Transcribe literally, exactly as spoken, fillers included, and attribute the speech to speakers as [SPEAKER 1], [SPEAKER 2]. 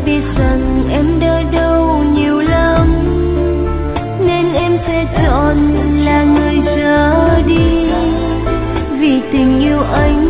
[SPEAKER 1] biết rằng em đợi đâu nhiều lắm, nên em sẽ chọn là người ra đi. Vì tình yêu anh